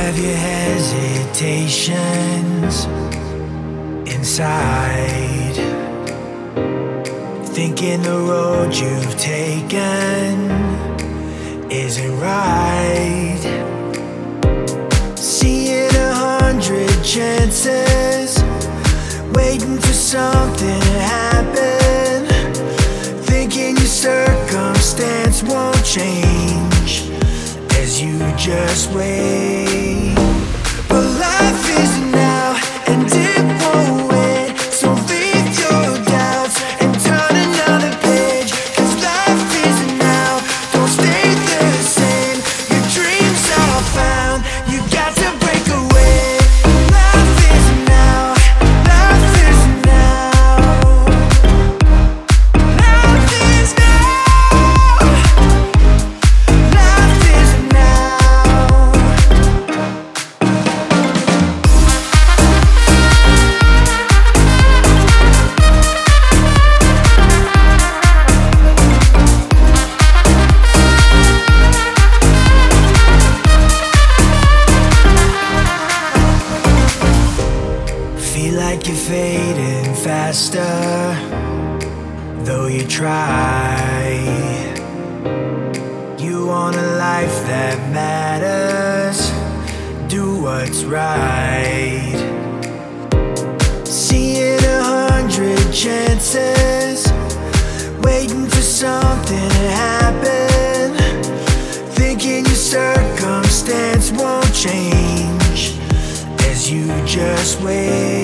have your hesitations inside, thinking the road you've taken isn't right. Seeing 100 chances, waiting for something to happen, thinking your circumstance won't change as you just wait. But life is now and it won't wait, so leave your doubts and turn another page. 'Cause life is now, don't stay the same. Your dreams are found, you got to break away. Life is now, life is now, life is now, life is now. Feel like you're fading faster, though you try. You want a life that matters, do what's right. Seeing 100 chances, waiting for something to happen, thinking your circumstance won't change as you just wait.